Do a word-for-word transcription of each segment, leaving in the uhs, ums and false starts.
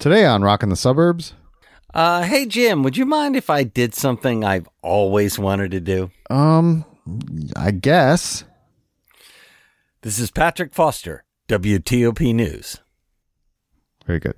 Today on Rockin' the Suburbs. Uh, hey, Jim, would you mind if I did something I've always wanted to do? Um, I guess. This is Patrick Foster, W T O P News. Very good.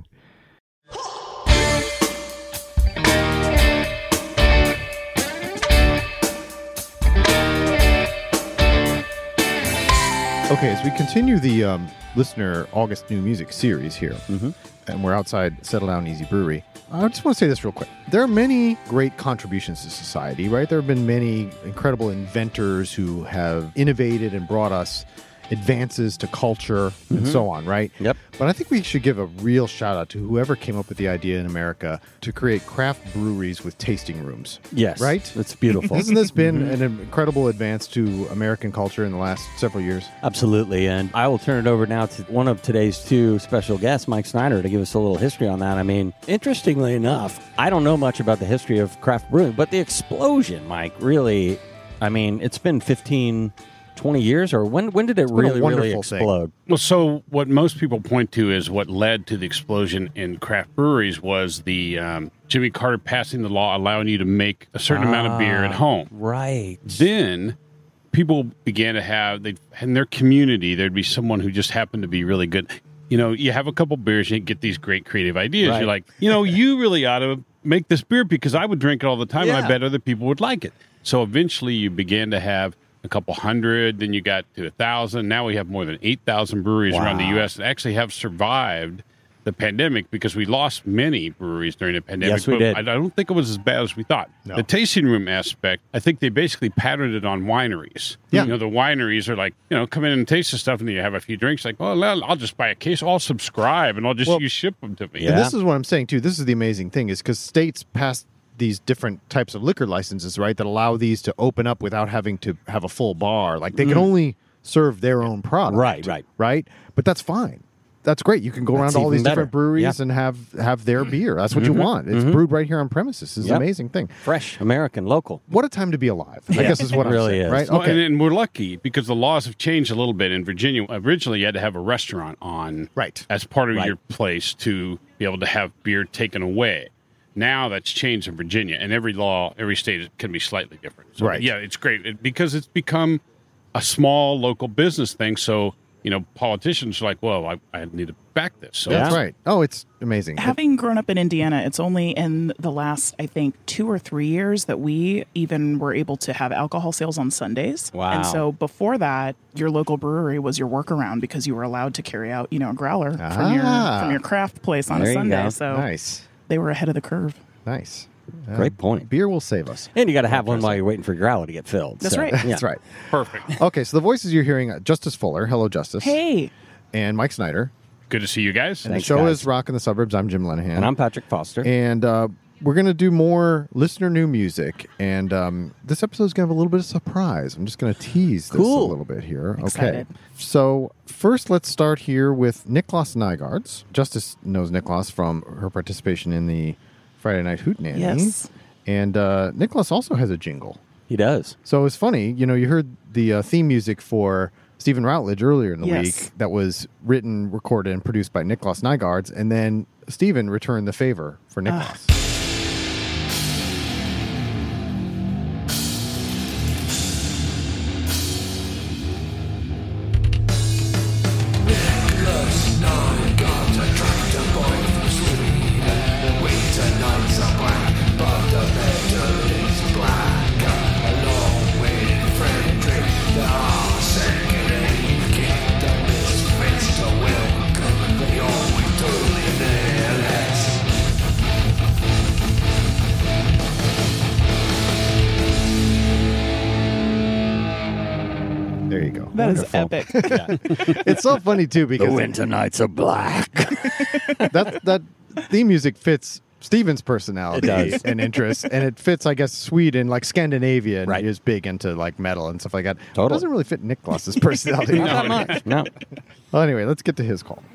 Okay, as we continue the um, listener August New Music series here, Mm-hmm. and we're outside Settle Down Easy Brewery, I just want to say this real quick. There are many great contributions to society, right? There have been many incredible inventors who have innovated and brought us advances to culture and Mm-hmm. so on, right? Yep. But I think we should give a real shout out to whoever came up with the idea in America to create craft breweries with tasting rooms. Yes. Right? It's beautiful. Hasn't this been an incredible advance to American culture in the last several years? Absolutely. And I will turn it over now to one of today's two special guests, Mike Snyder, to give us a little history on that. I mean, interestingly enough, I don't know much about the history of craft brewing, but the explosion, Mike, really, I mean, it's been fifteen, twenty years, or when when did it been a really, really wonderful explode? Well, so what most people point to is what led to the explosion in craft breweries was the um, Jimmy Carter passing the law allowing you to make a certain amount of beer at home. Right. Then people began to have, they in their community, there'd be someone who just happened to be really good. You know, you have a couple beers, you get these great creative ideas. Right. You're like, you know, you really ought to make this beer because I would drink it all the time, and Yeah. I bet other people would like it. So eventually you began to have a couple hundred, then you got to a thousand. Now we have more than eight thousand breweries around the Wow. U S that actually have survived the pandemic because we lost many breweries during the pandemic. Yes, we but did. I I don't think it was as bad as we thought. No. The tasting room aspect, I think they basically patterned it on wineries. Yeah. You know, the wineries are like, you know, come in and taste the stuff and then you have a few drinks. Like, well, I'll I'll just buy a case. I'll subscribe and I'll just Well, you ship them to me. Yeah. And this is what I'm saying, too. This is the amazing thing, is because states passed these different types of liquor licenses, right, that allow these to open up without having to have a full bar. Like, they can only serve their own product. Mm. Right, right. Right? But that's fine. That's great. You can go around That's to all these even better. different breweries Yeah. and have have their beer. That's what you want. It's brewed right here on premises. It's Yep. an amazing thing. Fresh, American, local. What a time to be alive, I Yeah. guess is what It I'm really saying, is. right? Well, Okay. and, and we're lucky because the laws have changed a little bit in Virginia. Originally, you had to have a restaurant on Right. as part of Right. your place to be able to have beer taken away. Now that's changed in Virginia, and every law, every state can be slightly different. So, Right. yeah, it's great it, because it's become a small local business thing. So, you know, politicians are like, well, I, I need to back this. So That's Yeah. right. Oh, it's amazing. Having grown up in Indiana, it's only in the last, I think, two or three years that we even were able to have alcohol sales on Sundays. Wow. And so before that, your local brewery was your workaround because you were allowed to carry out, you know, a growler from your Ah. from your craft place on There a you Sunday. go. So Nice. they were ahead of the curve. Nice. Uh, Great point. Beer will save us. And you got to have one while you're waiting for your growler to get filled. That's So, right. yeah. That's right. perfect. Okay, so the voices you're hearing, uh, Justice Fuller. Hello, Justice. Hey, And Mike Snyder. Good to see you guys. And Thanks, the show guys. is Rockin' the Suburbs. I'm Jim Lenahan. And I'm Patrick Foster. And uh, we're going to do more listener new music. And um, this episode is going to have a little bit of surprise. I'm just going to tease this Cool. a little bit here. Excited. Okay. So first, let's start here with Niklas Nygaards. Justice knows Niklas from her participation in the Friday Night Hootenanny. Yes. And uh, Niklas also has a jingle. He does. So it's funny, you know, you heard the uh, theme music for Stephen Routledge earlier in the Yes. week that was written, recorded, and produced by Niklas Nygaards, and then Stephen returned the favor for Niklas. There you go. that is Wonderful. epic. It's so funny too because nights are black. that that theme music fits Steven's personality It does. and interests, and it fits, I guess, Sweden, like Scandinavia, and Right. is big into like metal and stuff like that. Totally. It doesn't really fit Niklas's personality. Not that much. No. Well, anyway, let's get to his call.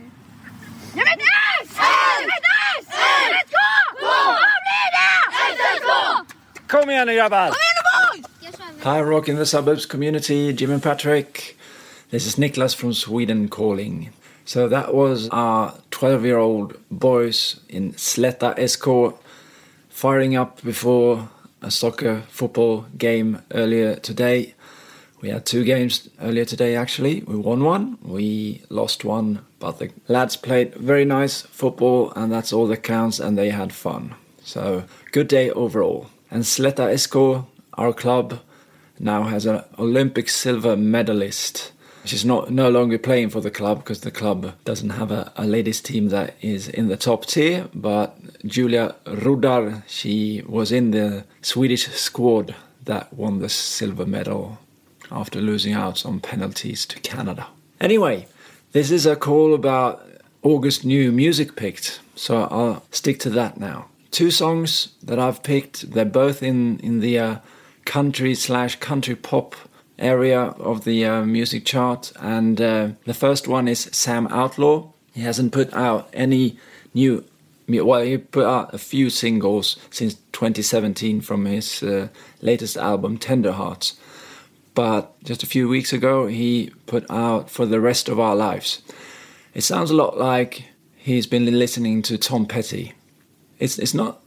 Kom igen nu grabbar! Hi, Rock in the Suburbs community, Jim and Patrick. This is Niklas from Sweden calling. So that was our twelve-year-old boys in Sletta S K firing up before a soccer football game earlier today. We had two games earlier today, actually. We won one, we lost one, but the lads played very nice football, and that's all that counts, and they had fun. So, good day overall. And Sletta S K, our club, now has an Olympic silver medalist. She's not no longer playing for the club because the club doesn't have a, a ladies team that is in the top tier, but Julia Rudar, she was in the Swedish squad that won the silver medal after losing out on penalties to Canada. Anyway, this is a call about August new music picked, so I'll stick to that now. Two songs that I've picked, they're both in, in the uh, country slash country pop area of the uh, music chart, and uh, the first one is Sam Outlaw. He hasn't put out any new, well, he put out a few singles since twenty seventeen from his uh, latest album, Tender Hearts. But just a few weeks ago, he put out For the Rest of Our Lives. It sounds a lot like he's been listening to Tom Petty. It's it's not,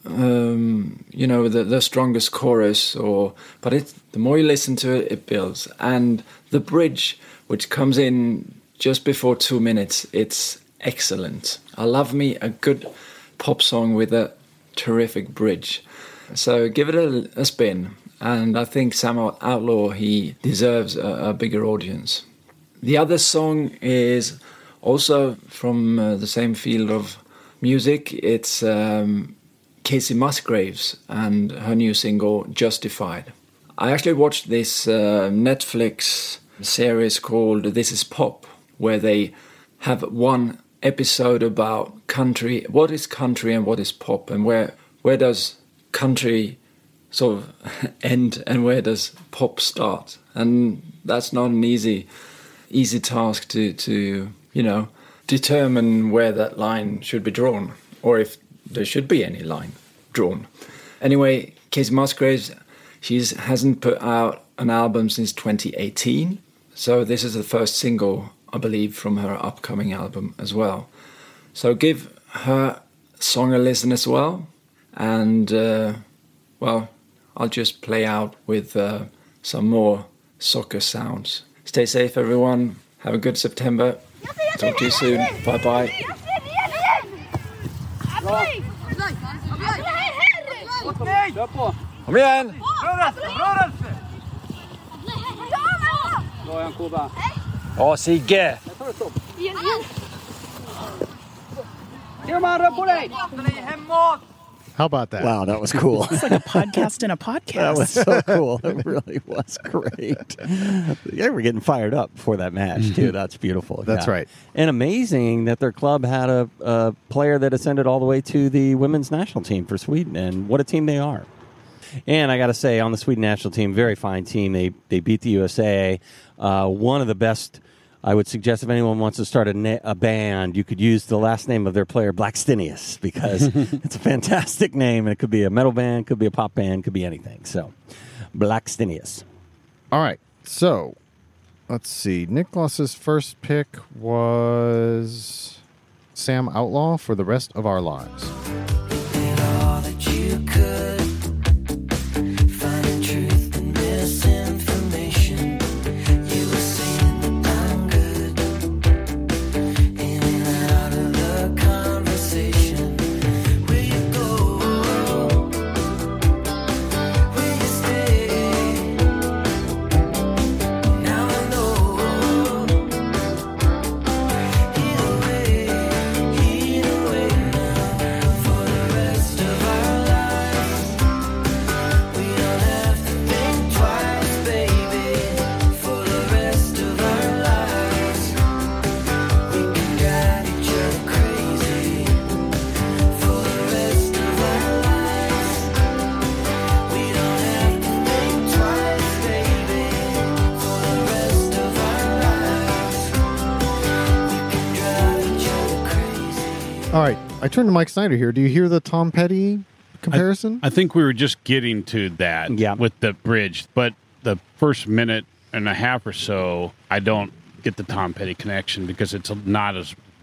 um, you know, the, the strongest chorus, or but it, the more you listen to it, it builds. And the bridge, which comes in just before two minutes, it's excellent. I love me a good pop song with a terrific bridge. So give it a, a spin. And I think Sam Outlaw, he deserves a, a bigger audience. The other song is also from uh, the same field of music. It's um, Casey Musgraves and her new single, Justified. I actually watched this uh, Netflix series called This Is Pop, where they have one episode about country. What is country and what is pop? And where, where does country sort of end and where does pop start? And that's not an easy easy task to, to you know, determine where that line should be drawn, or if there should be any line drawn. Anyway, Casey Musgraves, she hasn't put out an album since twenty eighteen, so this is the first single, I believe, from her upcoming album as well. So give her song a listen as well, and uh, well, I'll just play out with uh, some more soccer sounds. Stay safe, everyone. Have a good September. Talk to you soon. Bye-bye. Kom igen! Ja, Sigge! How about that? Wow, that was cool. It's like a podcast in a podcast. That was so cool. It really was great. They were getting fired up before that match, too. That's beautiful. That's yeah. right. And amazing that their club had a, a player that ascended all the way to the women's national team for Sweden, and what a team they are. And I got to say, on the Sweden national team, very fine team. They they beat the U S A. Uh, one of the best, I would suggest if anyone wants to start a, na- a band, you could use the last name of their player, Blackstenius, because it's a fantastic name, and it could be a metal band, could be a pop band, could be anything. So, Blackstenius. All right. So, let's see. Nicholas's first pick was Sam Outlaw, For the Rest of Our Lives. All right. I turned to Mike Snyder here. Do you hear the Tom Petty comparison? I, I think we were just getting to that Yeah. with the bridge, but the first minute and a half or so, I don't get the Tom Petty connection because it's not as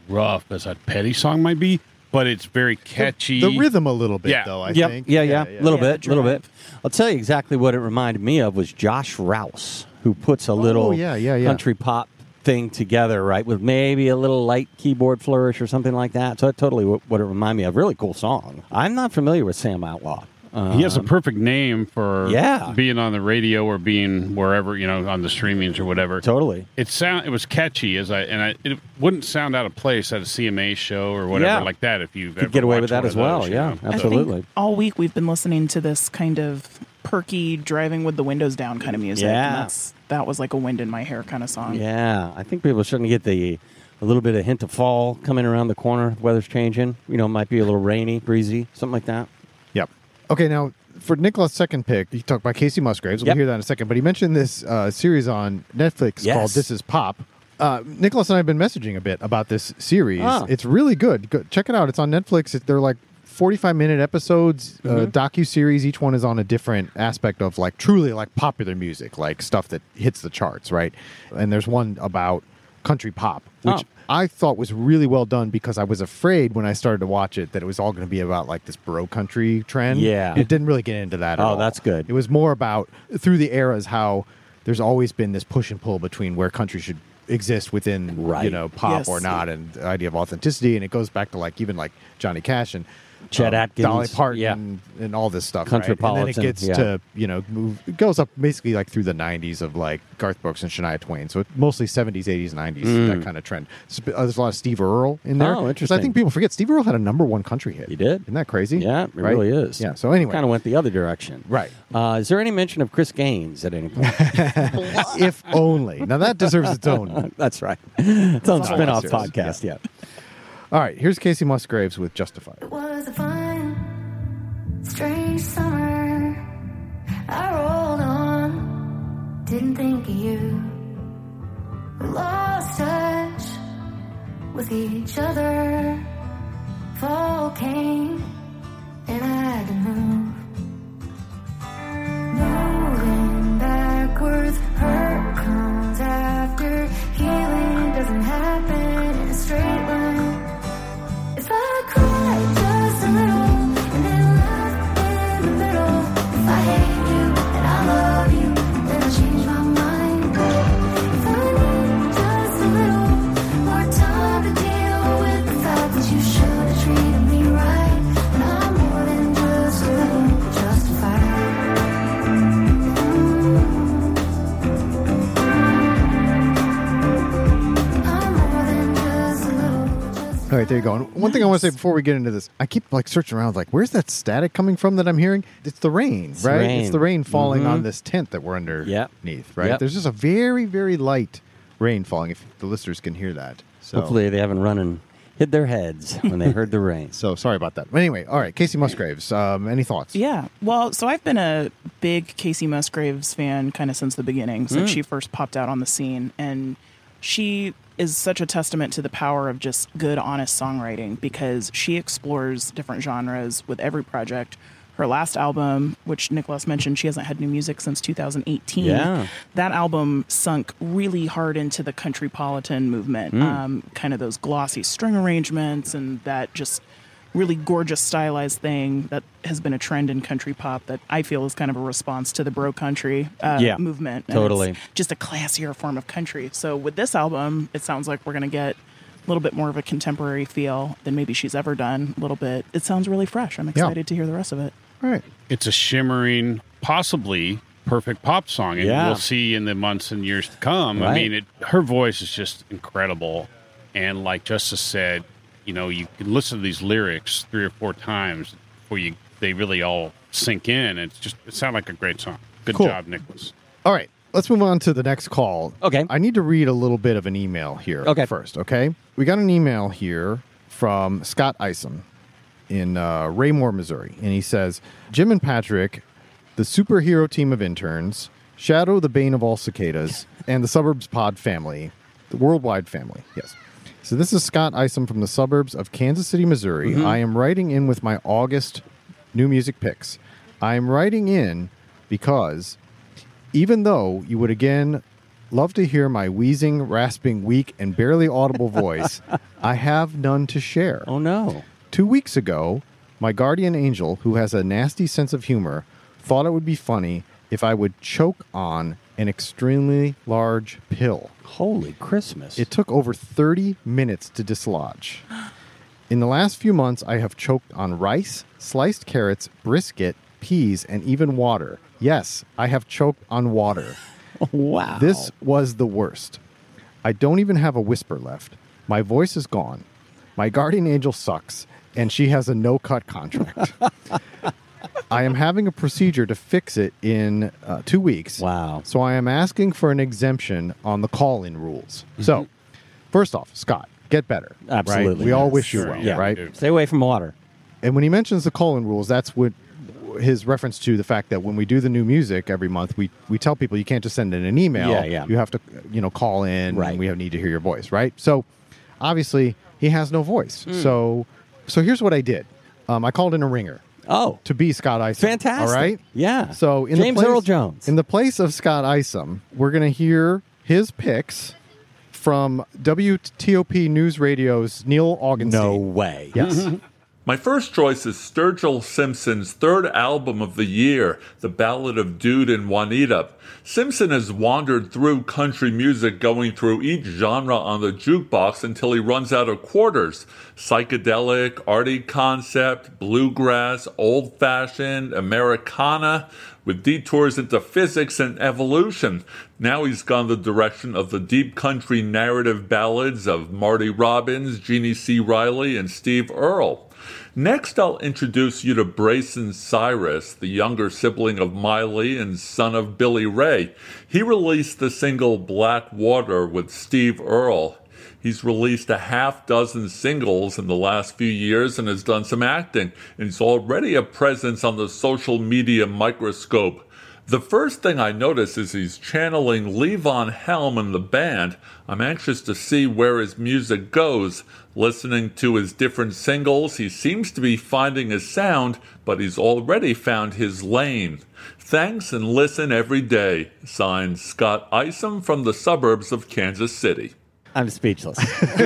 rough as a Petty song might be, but it's very catchy. The, the rhythm a little bit, Yeah. though, I Yep. think. Yeah, yeah, a little Yeah, bit, the little bit. drive. I'll tell you exactly what it reminded me of was Josh Rouse, who puts a little yeah, yeah, yeah. country pop thing together, right, with maybe a little light keyboard flourish or something like that. So that's totally what, what it reminded me of. Really cool song. I'm not familiar with Sam Outlaw. He has a perfect name for Yeah. being on the radio or being wherever, you know, on the streamings or whatever. Totally. It sound it was catchy as I and I, it wouldn't sound out of place at a C M A show or whatever Yeah. like that if you've Could ever get away watched with that one as of well, those, you yeah. know. Absolutely. I Absolutely. think all week we've been listening to this kind of perky, driving with the windows down kind of music. Yeah. And that's, that was like a wind in my hair kind of song. Yeah, I think people are starting to get the a little bit of hint of fall coming around the corner. The weather's changing. You know, it might be a little rainy, breezy, something like that. Yep. Okay, now for Nicholas' second pick, he talked about Casey Musgraves. We'll Yep. hear that in a second. But he mentioned this uh, series on Netflix Yes. called This Is Pop. Uh, Nicholas and I have been messaging a bit about this series. Ah. It's really good. Go, check it out. It's on Netflix. It, they're like forty-five minute episodes, uh, Mm-hmm. docu-series. Each one is on a different aspect of like truly like popular music, like stuff that hits the charts, right? And there's one about country pop, which Oh. I thought was really well done because I was afraid when I started to watch it that it was all going to be about like this bro country trend. Yeah. It didn't really get into that at Oh, all. that's good. It was more about through the eras how there's always been this push and pull between where country should exist within you Right. know pop Yes. or not, and the idea of authenticity, and it goes back to like even like Johnny Cash and Chet um, Atkins, Dolly Parton, yeah. and, and all this stuff. Right? And then it Countrypolitan, gets yeah. to you know move. It goes up basically like through the nineties of like Garth Brooks and Shania Twain. So it's mostly seventies, eighties, nineties that kind of trend. So, uh, there's a lot of Steve Earle in there. Mm. Oh, 'Cause interesting. I think people forget Steve Earle had a number one country hit. He did. Isn't that crazy? Yeah, it Right? really is. Yeah. So anyway, Kind of went the other direction. Right. Uh, is there any mention of Chris Gaines at any point? if only. Now that deserves its own. That's right. It's on Oh, spin-off serious. podcast, yeah. All right, here's Casey Musgraves with Justified. It was a fun, strange summer. I rolled on, didn't think of you. We lost touch with each other. Fall came, and I had to move. Moving backwards, hurt comes after. Healing doesn't happen in a straight line. If I cry just a little and then laugh in the middle, if I hate you and I love you, then I change my mind. If I need just a little more time to deal with the fact that you should have treated me right, and I'm more than just a little justified. I'm more than just a little justified. All right, there you go. And one thing I want to say before we get into this, I keep like searching around, like, where's that static coming from that I'm hearing? It's the rain, It's right? rain. It's the rain falling Mhm. on this tent that we're underneath, Yep. right? Yep. There's just a very, very light rain falling. If the listeners can hear that, so Hopefully they haven't run and hid their heads when they heard the rain. so sorry about that. But anyway, all right, Casey Musgraves. Um, any thoughts? Yeah. Well, so I've been a big Casey Musgraves fan kind of since the beginning, since Mm. she first popped out on the scene. And she is such a testament to the power of just good, honest songwriting because she explores different genres with every project. Her last album, which Nicholas mentioned, she hasn't had new music since two thousand eighteen. Yeah. That album sunk really hard into the countrypolitan movement, um, kind of those glossy string arrangements and that just really gorgeous stylized thing that has been a trend in country pop that I feel is kind of a response to the bro country uh, Yeah, movement. And totally. it's just a classier form of country. So with this album, it sounds like we're going to get a little bit more of a contemporary feel than maybe she's ever done. A little bit. It sounds really fresh. I'm excited to hear the rest of it. All right. It's a shimmering, possibly perfect pop song, and Yeah. we'll see in the months and years to come. I Right. mean, it, her voice is just incredible, and like Justice said, you know, you can listen to these lyrics three or four times before you they really all sink in. It's just it sounds like a great song. Good Cool. job, Nicholas. All right, let's move on to the next call. Okay. I need to read a little bit of an email here Okay. first, okay? We got an email here from Scott Isom in uh, Raymore, Missouri. And he says, Jim and Patrick, the superhero team of interns, Shadow, the bane of all cicadas, and the Suburbs Pod family, the worldwide family, yes. So this is Scott Isom from the suburbs of Kansas City, Missouri. Mm-hmm. I am writing in with my August new music picks. I am writing in because even though you would again Love to hear my wheezing, rasping, weak, and barely audible voice. I have none to share. Oh, no. Two weeks ago, my guardian angel, who has a nasty sense of humor, thought it would be funny if I would choke on an extremely large pill. Holy Christmas. It took over thirty minutes to dislodge. In the last few months, I have choked on rice, sliced carrots, brisket, peas, and even water. Yes, I have choked on water. Wow. This was the worst. I don't even have a whisper left. My voice is gone. My guardian angel sucks, and she has a no-cut contract. I am having a procedure to fix it in uh, two weeks. Wow. So I am asking for an exemption on the call-in rules. Mm-hmm. So, first off, Scott, get better. Absolutely. Right? We all Yes. wish you well, Yeah, right? we do. Stay away from water. And when he mentions the call-in rules, that's what his reference to the fact that when we do the new music every month, we, we tell people you can't just send in an email. Yeah, yeah. You have to, you know, call in, Right. and we have need to hear your voice, right? So, obviously, he has no voice. Mm. So, so here's what I did. Um, I called in a ringer Oh, to be Scott Isom. fantastic. All right? Yeah. So, in James the place, Earl Jones. In the place of Scott Isom, we're going to hear his picks from W T O P News Radio's Neil Augenstein. no way. Yes. My first choice is Sturgill Simpson's third album of the year, The Ballad of Dude and Juanita. Simpson has wandered through country music, going through each genre on the jukebox until he runs out of quarters. Psychedelic, arty concept, bluegrass, old-fashioned, Americana, with detours into physics and evolution. Now he's gone the direction of the deep country narrative ballads of Marty Robbins, Jeannie C. Riley, and Steve Earle. Next, I'll introduce you to Brayson Cyrus, the younger sibling of Miley and son of Billy Ray. He released the single Black Water with Steve Earle. He's released a half dozen singles in the last few years and has done some acting, and he's already a presence on the social media microscope. The first thing I notice is he's channeling Levon Helm in the band. I'm anxious to see where his music goes. Listening to his different singles, he seems to be finding his sound, but he's already found his lane. Thanks and listen every day. Signed, Scott Isom from the suburbs of Kansas City. I'm speechless.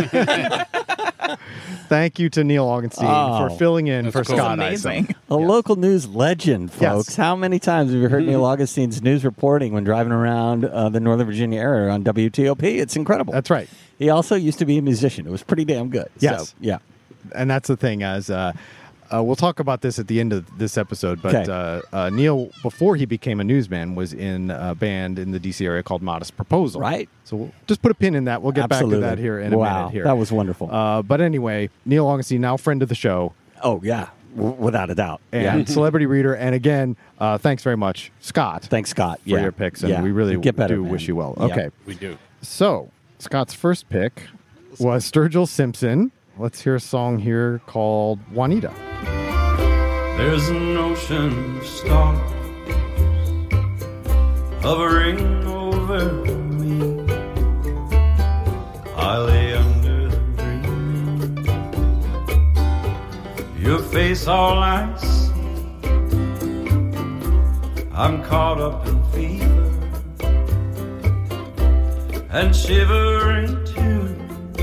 Thank you to Neil Augenstein Oh, for filling in for cool. Scott Amazing. Isom. A local news legend, folks. Yes. How many times have you heard Neil Augustein's news reporting when driving around uh, the Northern Virginia area on W T O P? It's incredible. That's right. He also used to be a musician. It was pretty damn good. Yes. So, yeah. And that's the thing, as uh, uh, we'll talk about this at the end of this episode, but Okay. uh, uh, Neil, before he became a newsman, was in a band in the D C area called Modest Proposal. Right. So we'll just put a pin in that. We'll get Absolutely. back to that here in a Wow. minute here. That was wonderful. Uh, but anyway, Neil Augenstein, now friend of the show Oh, yeah. W- without a doubt. and yeah. celebrity reader. And again, uh, thanks very much, Scott, Thanks, Scott. for yeah. your picks. And Yeah. we really Get better, do man. wish you well. Yeah. Okay. We do. So, Scott's first pick was Sturgill Simpson. Let's hear a song here called Juanita. There's an ocean of stars hovering over me. I lay under them dreaming. Your face all I see. I'm caught up in fever and shivering too.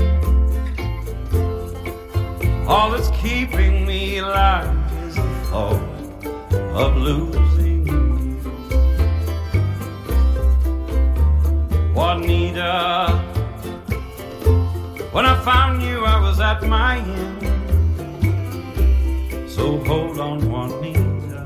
All that's keeping me alive is the thought of losing you. Juanita, when I found you, I was at my end. So hold on, Juanita,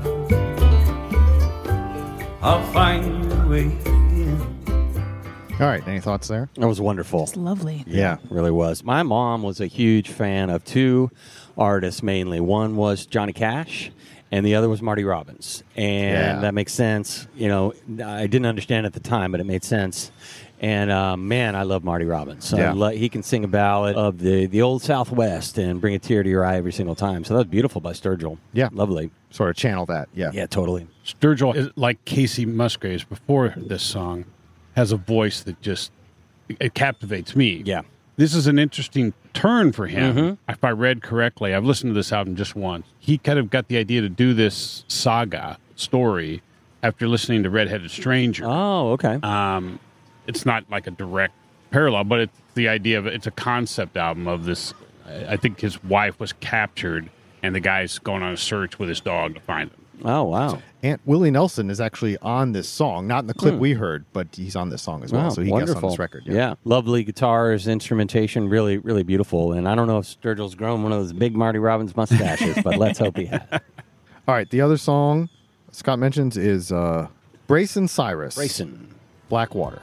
I'll find you again. All right. Any thoughts there? That was wonderful. It's lovely. Yeah. Really was. My mom was a huge fan of two artists mainly. One was Johnny Cash, and the other was Marty Robbins. And Yeah. that makes sense. You know, I didn't understand at the time, but it made sense. And uh, man, I love Marty Robbins. I Yeah. lo- he can sing a ballad of the, the old Southwest and bring a tear to your eye every single time. So that was beautiful by Sturgill. Yeah. Lovely. Sort of channel that. Yeah. Yeah, totally. Sturgill, is like Casey Musgraves before this song, has a voice that just it captivates me. Yeah. This is an interesting turn for him. Mm-hmm. If I read correctly, I've listened to this album just once. He kind of got the idea to do this saga story after listening to Redheaded Stranger. Oh, okay. Um, it's not like a direct parallel, but it's the idea of it's a concept album of this. I think his wife was captured, and the guy's going on a search with his dog to find him. Oh, wow. Aunt Willie Nelson is actually on this song, not in the clip Hmm. we heard, but he's on this song as well. Wow, so he wonderful. gets on this record. Yeah. Lovely guitars, instrumentation, really, really beautiful. And I don't know if Sturgill's grown one of those big Marty Robbins mustaches, but let's hope he has. All right, the other song Scott mentions is uh, Brayson Cyrus. Brayson. Blackwater.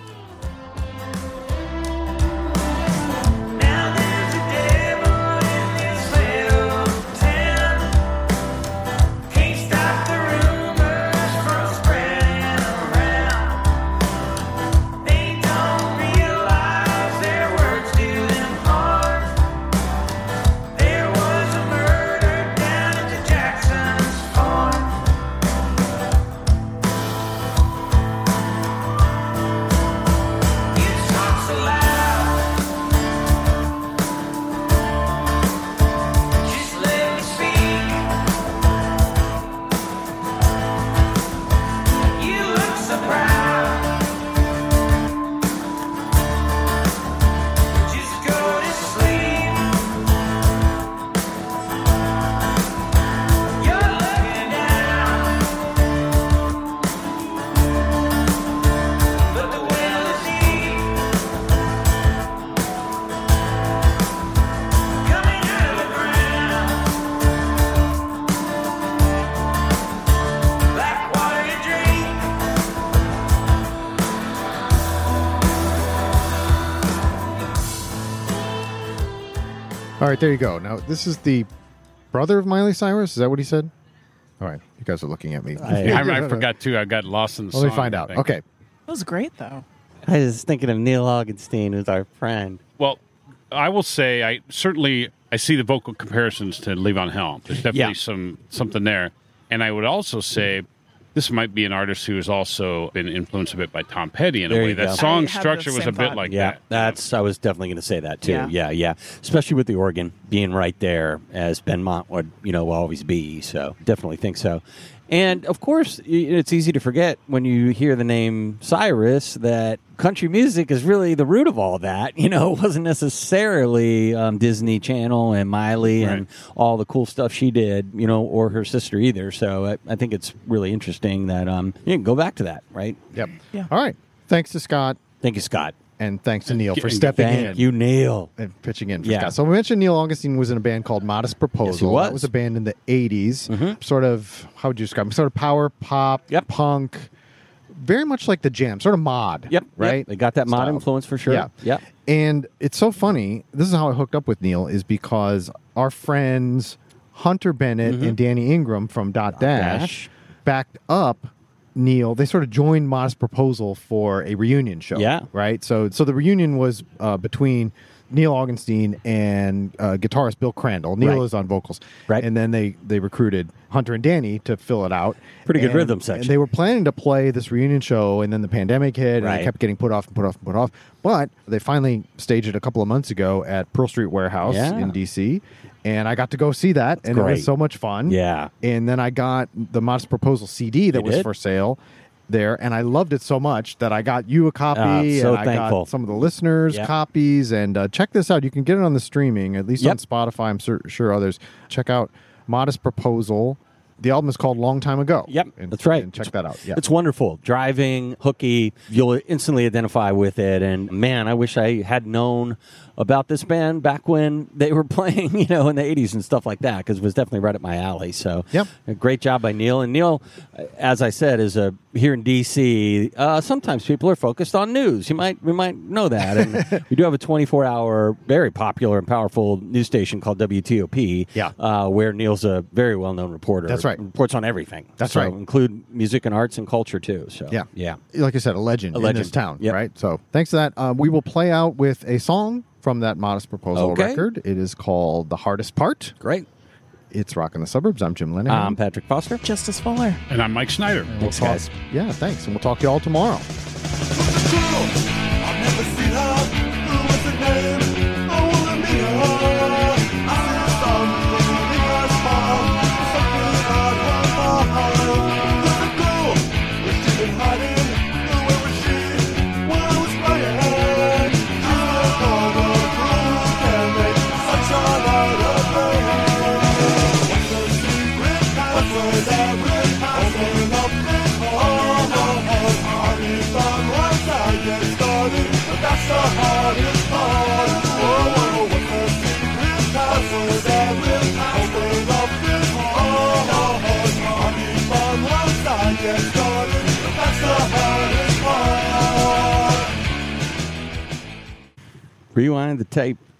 Now there's a devil in this little town. Can't stop the rumors from spreading around. They don't realize their words do them harm. There was a murder down at the Jackson's farm. You talk so loud. Just let me speak. You look so proud. Just go to sleep. You're looking down, but the well is deep. Coming out of the ground. Black water you drink. All right, there you go. Now, this is the brother of Miley Cyrus. Is that what he said? All right, you guys are looking at me. I- Yeah, I, I forgot too. I got lost in the Let song. me find I out. think. Okay. That was great, though. I was thinking of Neil Augenstein, who's our friend. Well, I will say I certainly I see the vocal comparisons to Levon Helm. There's definitely Yeah. some something there, and I would also say this might be an artist who has also been influenced a bit by Tom Petty in There a way. you That go. I song have the structure was a same bit thought. like Yeah, that. that's. I was definitely going to say that too. Yeah. Yeah. yeah, Especially with the organ being right there, as Ben Mont would, you know, always be. So definitely think so. And of course, y- it's easy to forget when you hear the name Cyrus that country music is really the root of all that. You know, it wasn't necessarily um, Disney Channel and Miley and Right. all the cool stuff she did, you know, or her sister either. So I, I think it's really interesting that um, you can go back to that, right? Yep. Yeah. All right. Thanks to Scott, Thank you, Scott. and thanks to Neil for and stepping Thank in you, Neil. and pitching in for Yeah. Scott. So we mentioned Neil Augustine was in a band called Modest Proposal. Yes, he was. That was a band in the eighties. Mhm. Sort of, how would you describe it? Sort of power pop, Yep. punk, very much like the Jam, sort of mod. Yep. Right? Yep. They got that mod Style. influence for sure. Yeah. Yep. And it's so funny. This is how I hooked up with Neil, is because our friends Hunter Bennett Mhm. and Danny Ingram from Dot Dash, Dash. backed up Neil. They sort of joined Modest Proposal for a reunion show. Yeah. Right? So so the reunion was uh, between Neil Augenstein and uh, guitarist Bill Crandall. Neil Right. is on vocals. Right. And then they, they recruited Hunter and Danny to fill it out. Pretty good And- rhythm section. And they were planning to play this reunion show, and then the pandemic hit, and Right. it kept getting put off and put off and put off. But they finally staged it a couple of months ago at Pearl Street Warehouse Yeah. in D C, and I got to go see that, and it great. was so much fun. Yeah. And then I got the Modest Proposal C D that You was did? for sale there, and I loved it so much that I got you a copy, Ah, so and I thankful. got some of the listeners Yep. copies. And uh, check this out. You can get it on the streaming, at least Yep. on Spotify. I'm sur- sure others. Check out Modest Proposal. The album is called Long Time Ago. Yep, And- that's right. And check that out. Yeah. It's wonderful. Driving, hooky. You'll instantly identify with it. And man, I wish I had known about this band back when they were playing, you know, in the eighties and stuff like that, because it was definitely right up my alley. So, Yep. a great job by Neil. And Neil, as I said, is a here in D C. Uh, sometimes people are focused on news. You might we might know that. And we do have a twenty-four hour, very popular and powerful news station called W T O P. Yeah. uh, where Neil's a very well known reporter. That's right. Reports on everything. That's So right. Include music and arts and culture too. So Yeah. yeah. Like I said, a legend, A in legend. this town, Yep. right? So thanks to that. Uh, we will play out with a song from that Modest Proposal Okay. record. It is called The Hardest Part. Great. It's Rockin' the Suburbs. I'm Jim Lennon. I'm Patrick Foster. Justice Fuller. And I'm Mike Snyder. Thanks, guys. Yeah, thanks. And we'll talk to you all tomorrow. I've never seen her. What's her name? I wanna meet her. I see her something in her smile. Something about her behind. Where's the girl? Where's she been hiding? Where was she? Where password that will open up this heart. Having fun once I get started, but that's the hardest part. Oh, what's the secret password that will open up this heart? Having fun once I get started, but that's the hardest part. Rewind the tape.